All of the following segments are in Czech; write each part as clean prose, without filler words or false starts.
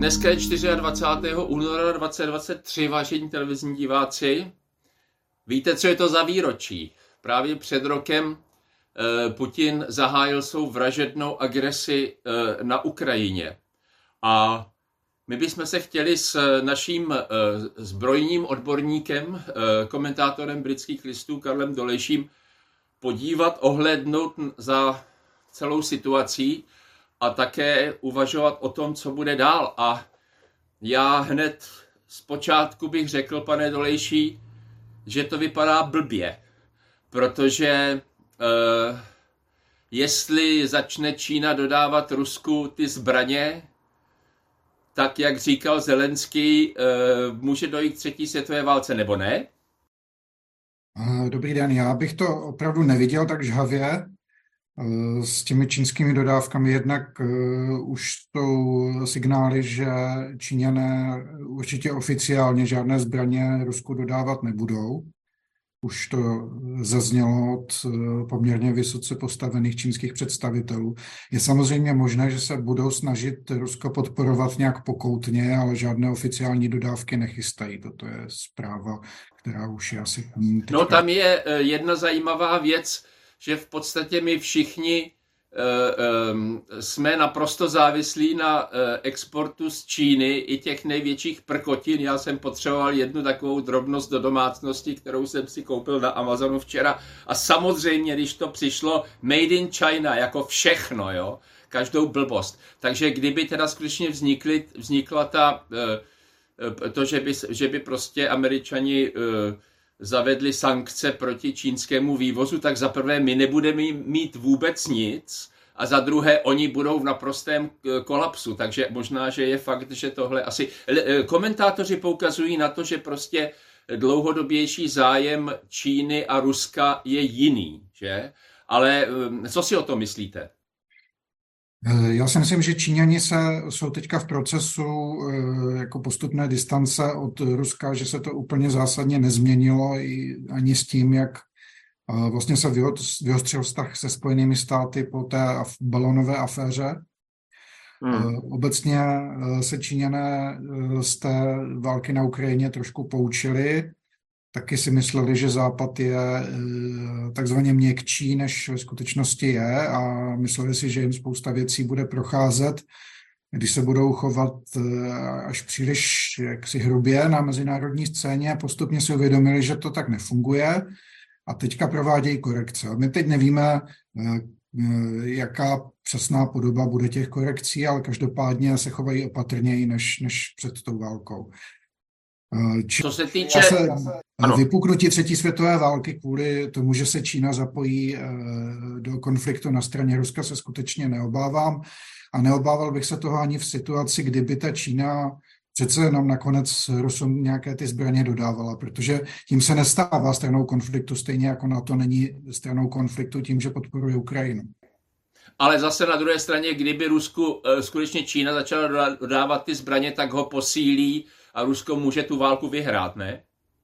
Dneska je 24. února 2023, vážení televizní diváci. Víte, co je to za výročí? Právě před rokem Putin zahájil svou vražednou agresi na Ukrajině. A my bychom se chtěli s naším zbrojním odborníkem, komentátorem Britských listů Karlem Dolejším podívat, ohlédnout za celou situací a také uvažovat o tom, co bude dál. A já hned zpočátku bych řekl, pane Dolejší, že to vypadá blbě, protože jestli začne Čína dodávat Rusku ty zbraně, tak jak říkal Zelenský, může dojít k třetí světové válce, nebo ne? Dobrý den, já bych to opravdu neviděl tak žhavě s těmi čínskými dodávkami. Jednak už jsou signály, že Číňané určitě oficiálně žádné zbraně Rusku dodávat nebudou. Už to zaznělo od poměrně vysoce postavených čínských představitelů. Je samozřejmě možné, že se budou snažit Rusko podporovat nějak pokoutně, ale žádné oficiální dodávky nechystají. Toto je zpráva, která už je asi... Teďka... No tam je jedna zajímavá věc, že v podstatě my všichni jsme naprosto závislí na exportu z Číny i těch největších prkotin. Já jsem potřeboval jednu takovou drobnost do domácnosti, kterou jsem si koupil na Amazonu včera. A samozřejmě, když to přišlo made in China, jako všechno, jo, každou blbost. Takže kdyby teda skutečně vznikla že by prostě Američani zavedli sankce proti čínskému vývozu, tak za prvé my nebudeme mít vůbec nic a za druhé oni budou v naprostém kolapsu. Takže možná, že je fakt, že tohle asi... Komentátoři poukazují na to, že prostě dlouhodobější zájem Číny a Ruska je jiný, že? Ale co si o tom myslíte? Já si myslím, že Číňani jsou teďka v procesu jako postupné distance od Ruska, že se to úplně zásadně nezměnilo ani s tím, jak vlastně se vyostřil vztah se Spojenými státy po té balonové aféře. Obecně se Číňané z té války na Ukrajině trošku poučili. Taky si mysleli, že Západ je takzvaně měkčí, než ve skutečnosti je, a mysleli si, že jim spousta věcí bude procházet, když se budou chovat až příliš jaksi hrubě na mezinárodní scéně, a postupně si uvědomili, že to tak nefunguje a teďka provádějí korekce. A my teď nevíme, jaká přesná podoba bude těch korekcí, ale každopádně se chovají opatrněji než před tou válkou. Co se týče vypuknutí třetí světové války kvůli tomu, že se Čína zapojí do konfliktu na straně Ruska, se skutečně neobávám. A neobával bych se toho ani v situaci, kdyby ta Čína přece jenom nakonec Rusům nějaké ty zbraně dodávala, protože tím se nestává stranou konfliktu, stejně jako NATO není stranou konfliktu tím, že podporuje Ukrajinu. Ale zase na druhé straně, kdyby Rusku skutečně Čína začala dodávat ty zbraně, tak ho posílí a Rusko může tu válku vyhrát, ne?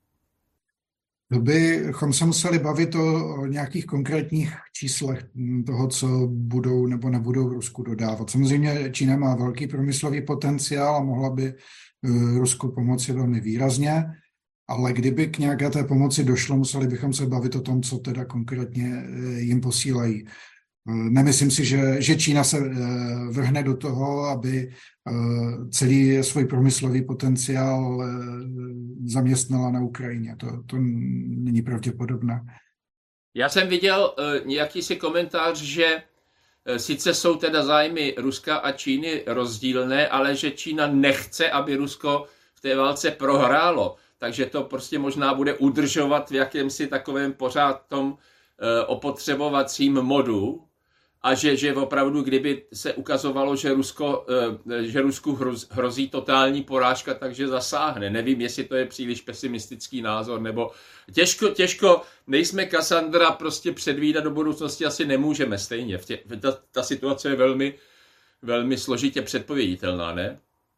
To bychom se museli bavit o nějakých konkrétních číslech toho, co budou nebo nebudou Rusku dodávat. Samozřejmě Čína má velký průmyslový potenciál a mohla by Rusku pomoci velmi výrazně, ale kdyby k nějaké té pomoci došlo, museli bychom se bavit o tom, co teda konkrétně jim posílají. Nemyslím si, že Čína se vrhne do toho, aby celý svůj průmyslový potenciál zaměstnala na Ukrajině. To není pravděpodobné. Já jsem viděl nějaký si komentář, že sice jsou teda zájmy Ruska a Číny rozdílné, ale že Čína nechce, aby Rusko v té válce prohrálo. Takže to prostě možná bude udržovat v jakémsi takovém pořád tom opotřebovacím modu. A že opravdu, kdyby se ukazovalo, že Rusku hrozí totální porážka, takže zasáhne. Nevím, jestli to je příliš pesimistický názor, nebo těžko, nejsme Kassandra, prostě předvídat do budoucnosti asi nemůžeme stejně. Ta situace je velmi, velmi složitě předpověditelná, ne?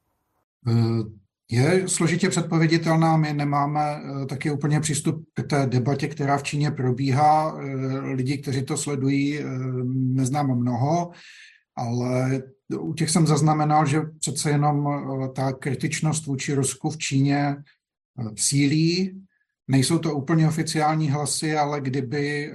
Je složitě předpověditelná, my nemáme taky úplně přístup k té debatě, která v Číně probíhá. Lidi, kteří to sledují, neznám mnoho, ale u těch jsem zaznamenal, že přece jenom ta kritičnost vůči Rusku v Číně sílí. Nejsou to úplně oficiální hlasy, ale kdyby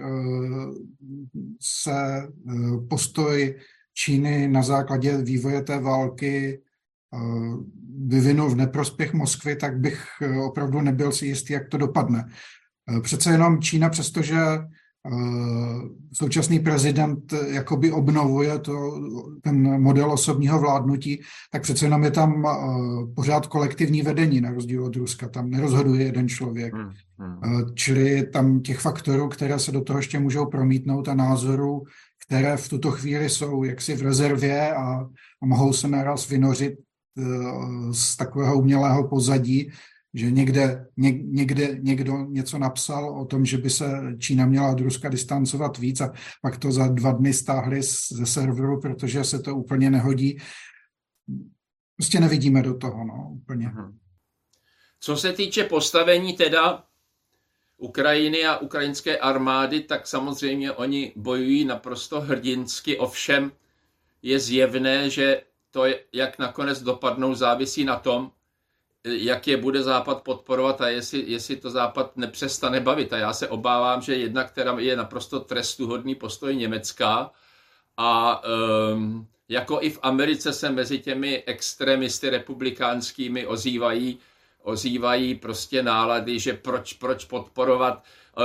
se postoj Číny na základě vývoje té války vyvinul v neprospěch Moskvy, tak bych opravdu nebyl si jistý, jak to dopadne. Přece jenom Čína, přestože současný prezident jakoby obnovuje ten model osobního vládnutí, tak přece jenom je tam pořád kolektivní vedení, na rozdíl od Ruska. Tam nerozhoduje jeden člověk. Čili tam těch faktorů, které se do toho ještě můžou promítnout a názorů, které v tuto chvíli jsou jaksi v rezervě a mohou se naraz vynořit z takového umělého pozadí, že někde někdo něco napsal o tom, že by se Čína měla od Ruska distancovat víc a pak to za 2 dny stáhli ze serveru, protože se to úplně nehodí. Prostě nevidíme do toho, no, úplně. Co se týče postavení teda Ukrajiny a ukrajinské armády, tak samozřejmě oni bojují naprosto hrdinsky, ovšem je zjevné, že to, jak nakonec dopadnou, závisí na tom, jak je bude Západ podporovat a jestli to Západ nepřestane bavit. A já se obávám, že jedna, která je naprosto trestuhodný postoj Německa a jako i v Americe se mezi těmi extremisty republikánskými ozývají prostě nálady, že proč podporovat,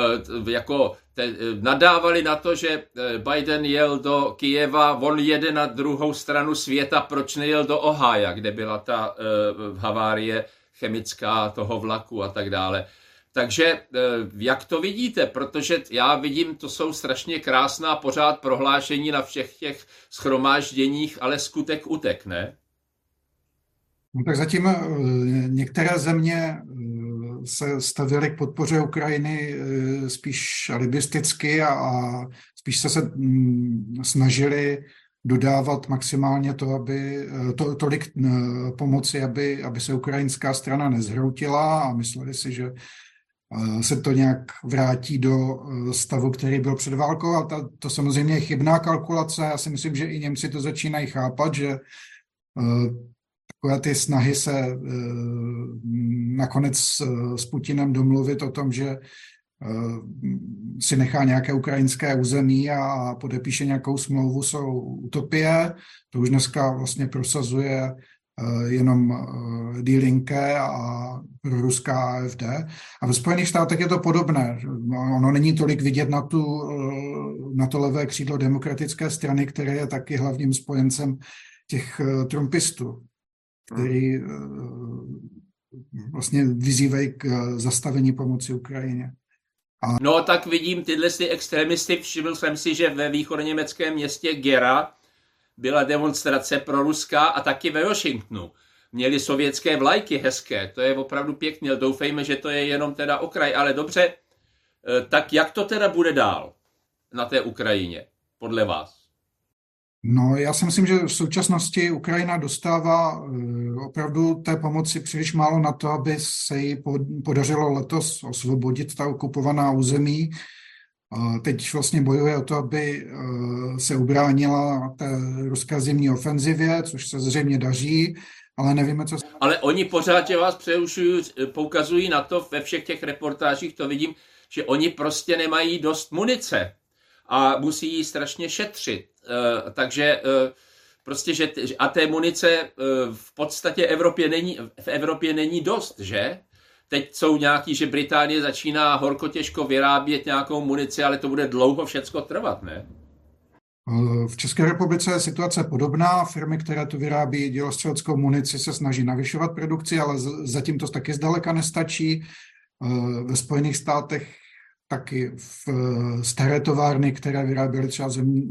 nadávali na to, že Biden jel do Kyjeva, on jede na druhou stranu světa, proč nejel do Ohája, kde byla ta havárie chemická toho vlaku a tak dále. Takže jak to vidíte? Protože já vidím, to jsou strašně krásná pořád prohlášení na všech těch shromážděních, ale skutek utek, ne? No tak zatím některé země se stavěly k podpoře Ukrajiny spíš alibisticky a spíš se snažili dodávat maximálně tolik pomoci, aby se ukrajinská strana nezhroutila a mysleli si, že se to nějak vrátí do stavu, který byl před válkou. A to samozřejmě je chybná kalkulace. Já si myslím, že i Němci to začínají chápat, že takové ty snahy se nakonec s Putinem domluvit o tom, že si nechá nějaké ukrajinské území a podepíše nějakou smlouvu, jsou utopie. To už dneska vlastně prosazuje jenom Die Linke a proruská AfD. A ve Spojených státech je to podobné. Ono není tolik vidět na to levé křídlo demokratické strany, které je taky hlavním spojencem těch trumpistů, který vlastně vyzývají k zastavení pomoci Ukrajině. No tak vidím tyhle extremisty, všiml jsem si, že ve východněmeckém městě Gera byla demonstrace pro Ruska a taky ve Washingtonu. Měli sovětské vlajky hezké, to je opravdu pěkně, doufejme, že to je jenom teda okraj, ale dobře, tak jak to teda bude dál na té Ukrajině, podle vás? No, já si myslím, že v současnosti Ukrajina dostává opravdu té pomoci příliš málo na to, aby se jí podařilo letos osvobodit ta okupovaná území. Teď vlastně bojuje o to, aby se ubránila té ruské zimní ofenzivě, což se zřejmě daří, ale nevíme, co... Ale oni pořád, že vás přerušují, poukazují na to, ve všech těch reportážích to vidím, že oni prostě nemají dost munice a musí ji strašně šetřit. Takže prostě, a té munice v podstatě v Evropě není dost, že? Teď jsou nějaký, že Británie začíná horko těžko vyrábět nějakou munici, ale to bude dlouho všecko trvat, ne? V České republice je situace podobná. Firmy, které tu vyrábí dělostřeleckou munici, se snaží navyšovat produkci, ale zatím to taky zdaleka nestačí. Ve Spojených státech taky v staré továrny, které vyráběly třeba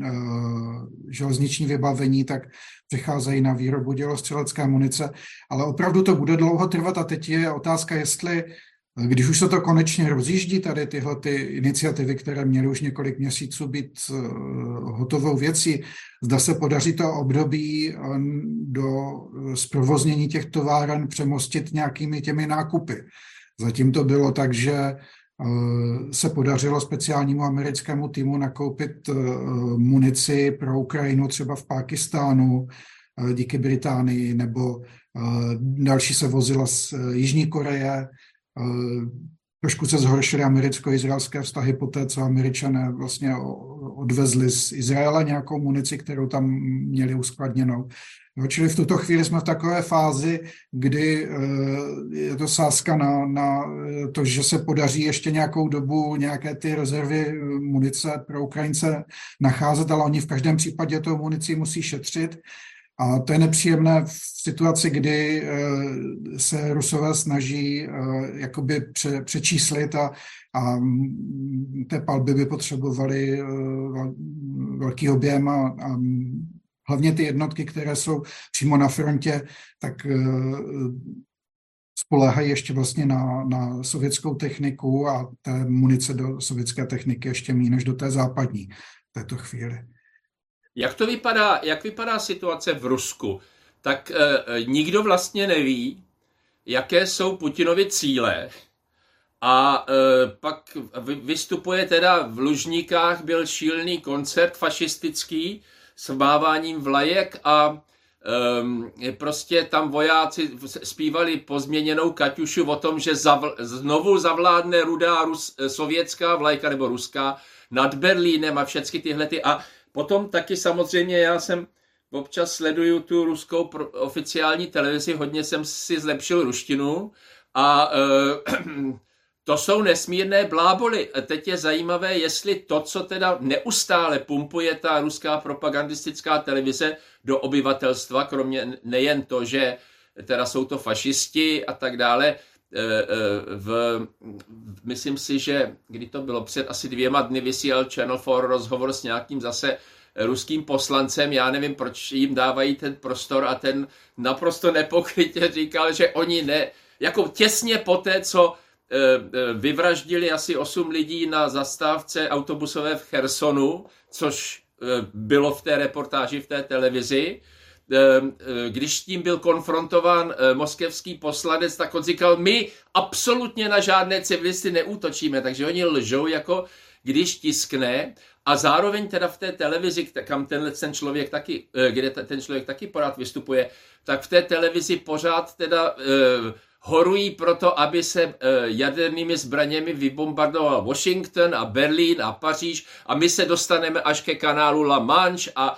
železniční vybavení, tak přecházejí na výrobu dělostřelecké munice. Ale opravdu to bude dlouho trvat a teď je otázka, jestli, když už se to konečně rozjíždí, tady tyhle ty iniciativy, které měly už několik měsíců být hotovou věcí, zda se podaří to období do zprovoznění těch továren přemostit nějakými těmi nákupy. Zatím to bylo tak, že se podařilo speciálnímu americkému týmu nakoupit munici pro Ukrajinu třeba v Pákistánu, díky Británii, nebo další se vozila z Jižní Koreje. Trošku se zhoršily americko-izraelské vztahy po té, co Američané vlastně odvezli z Izraele nějakou munici, kterou tam měli uskladněnou. No, čili v tuto chvíli jsme v takové fázi, kdy je to sázka na to, že se podaří ještě nějakou dobu nějaké ty rezervy munice pro Ukrajince nacházet, ale oni v každém případě tou munici musí šetřit. A to je nepříjemné v situaci, kdy se Rusové snaží jakoby přečíslit a té palby by potřebovaly velký objem a hlavně ty jednotky, které jsou přímo na frontě, tak spoléhají ještě vlastně na sovětskou techniku a té munice do sovětské techniky ještě méně než do té západní v této chvíli. Jak vypadá situace v Rusku? Tak nikdo vlastně neví, jaké jsou Putinovy cíle. A pak vystupuje teda v Lužníkách, byl šílený koncert fašistický s máváním vlajek a prostě tam vojáci zpívali pozměněnou Kaťušu o tom, že znovu zavládne rudá sovětská vlajka nebo ruská nad Berlínem a všechny tyhle ty. A potom taky samozřejmě já jsem občas sleduju tu ruskou oficiální televizi, hodně jsem si zlepšil ruštinu a to jsou nesmírné bláboly. Teď je zajímavé, jestli to, co teda neustále pumpuje ta ruská propagandistická televize do obyvatelstva, kromě nejen to, že teda jsou to fašisti a tak dále, myslím si, že kdy to bylo před asi 2 dny vysílal Channel 4 rozhovor s nějakým zase ruským poslancem, já nevím, proč jim dávají ten prostor a ten naprosto nepokrytě říkal, že oni jako těsně poté, co vyvraždili asi 8 lidí na zastávce autobusové v Chersonu, což bylo v té reportáži v té televizi. Když s tím byl konfrontován moskevský poslanec, tak on říkal, my absolutně na žádné civilisty neútočíme, takže oni lžou, jako když tiskne, a zároveň teda v té televizi, kam ten člověk taky, kde ten člověk taky pořád vystupuje, tak v té televizi pořád teda horují proto, aby se jadernými zbraněmi vybombardoval Washington a Berlín a Paříž a my se dostaneme až ke kanálu La Manche a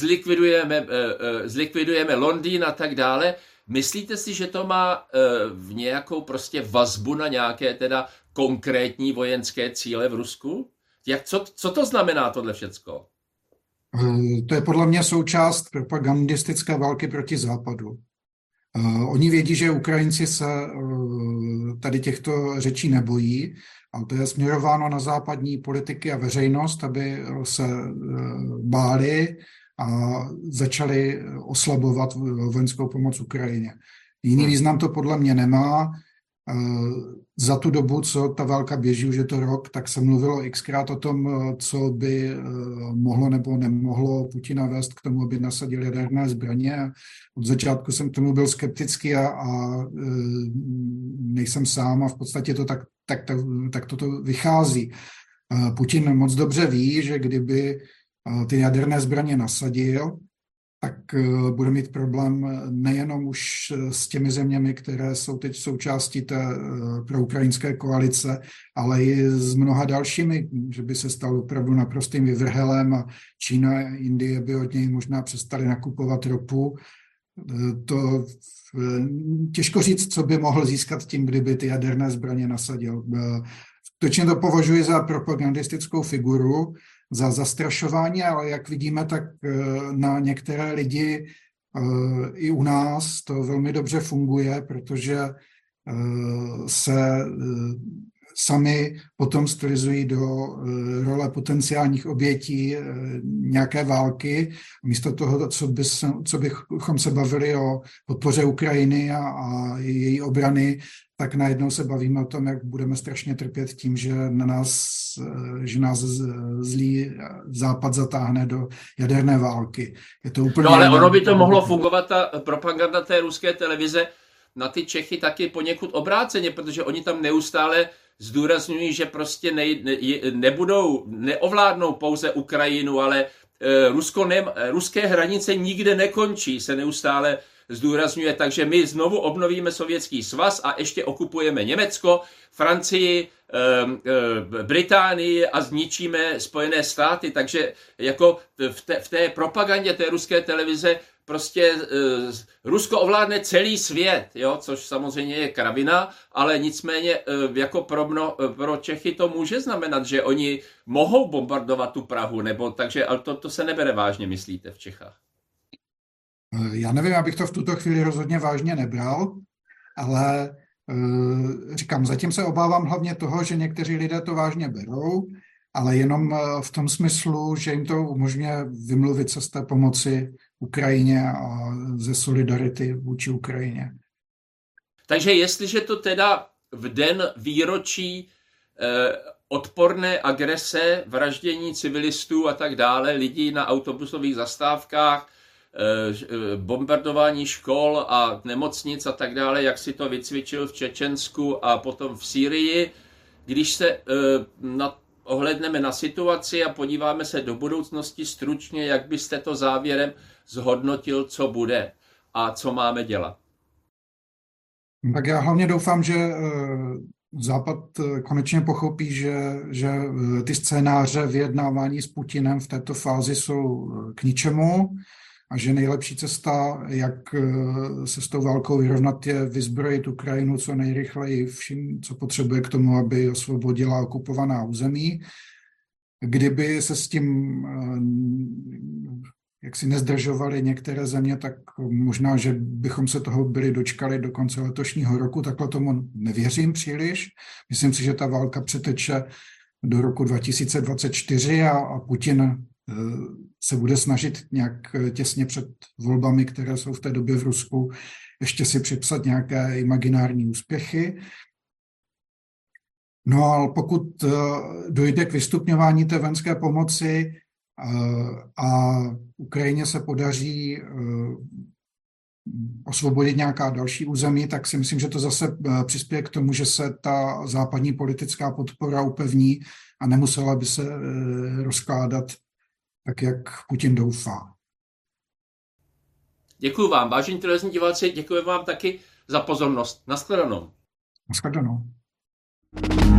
zlikvidujeme Londýn a tak dále. Myslíte si, že to má v nějakou prostě vazbu na nějaké teda konkrétní vojenské cíle v Rusku? Co to znamená tohle všecko? To je podle mě součást propagandistické války proti Západu. Oni vědí, že Ukrajinci se tady těchto řečí nebojí, a to je směrováno na západní politiky a veřejnost, aby se báli a začali oslabovat vojenskou pomoc Ukrajině. Jiný význam to podle mě nemá. Za tu dobu, co ta válka běží, už je to rok, tak se mluvilo xkrát o tom, co by mohlo nebo nemohlo Putina vést k tomu, aby nasadil jaderné zbraně. Od začátku jsem k tomu byl skeptický a nejsem sám a v podstatě to tak toto vychází. Putin moc dobře ví, že kdyby ty jaderné zbraně nasadil, tak bude mít problém nejenom už s těmi zeměmi, které jsou teď součástí té proukrajinské koalice, ale i s mnoha dalšími, že by se stal opravdu naprostým vyvrhelem a Čína a Indie by od něj možná přestali nakupovat ropu. To těžko říct, co by mohl získat tím, kdyby ty jaderné zbraně nasadil. Skutečně to považuji za propagandistickou figuru, za zastrašování, ale jak vidíme, tak na některé lidi i u nás to velmi dobře funguje, protože se sami potom stylizují do role potenciálních obětí nějaké války. Místo toho, co bychom se bavili o podpoře Ukrajiny a její obrany, tak najednou se bavíme o tom, jak budeme strašně trpět tím, že nás zlý Západ zatáhne do jaderné války. Je to úplně ale ono by to mohlo fungovat, ta propaganda té ruské televize, na ty Čechy taky poněkud obráceně, protože oni tam neustále zdůrazňují, že prostě neovládnou pouze Ukrajinu, ale ruské hranice nikde nekončí, se neustále zdůrazňuje, takže my znovu obnovíme Sovětský svaz a ještě okupujeme Německo, Francii, Británii a zničíme Spojené státy, takže jako v té propagandě té ruské televize prostě Rusko ovládne celý svět, jo, což samozřejmě je kravina, ale nicméně jako pro Čechy to může znamenat, že oni mohou bombardovat tu Prahu, nebo takže, ale to se nebere vážně, myslíte, v Čechách? Já nevím, abych to v tuto chvíli rozhodně vážně nebral, ale říkám, zatím se obávám hlavně toho, že někteří lidé to vážně berou, ale jenom v tom smyslu, že jim to umožňuje vymluvit se z té pomoci Ukrajině a ze solidarity vůči Ukrajině. Takže jestliže to teda v den výročí odporné agrese, vraždění civilistů a tak dále, lidí na autobusových zastávkách, bombardování škol a nemocnic a tak dále, jak si to vycvičil v Čečensku a potom v Sýrii, když se ohlédneme na situaci a podíváme se do budoucnosti stručně, jak byste to závěrem zhodnotil, co bude a co máme dělat? Tak já hlavně doufám, že Západ konečně pochopí, že ty scénáře vyjednávání s Putinem v této fázi jsou k ničemu a že nejlepší cesta, jak se s tou válkou vyrovnat, je vyzbrojit Ukrajinu co nejrychleji vším, co potřebuje k tomu, aby osvobodila okupovaná území. Kdyby se s tím jak si nezdržovaly některé země, tak možná, že bychom se toho byli dočkali do konce letošního roku. Takhle tomu nevěřím příliš. Myslím si, že ta válka přeteče do roku 2024 a Putin se bude snažit nějak těsně před volbami, které jsou v té době v Rusku, ještě si připsat nějaké imaginární úspěchy. No ale pokud dojde k vystupňování té vojenské pomoci a Ukrajině se podaří osvobodit nějaká další území, tak si myslím, že to zase přispěje k tomu, že se ta západní politická podpora upevní a nemusela by se rozkládat tak, jak Putin doufá. Děkuji vám, vážení televizní diváci, děkuji vám taky za pozornost. Nashledanou. Nashledanou.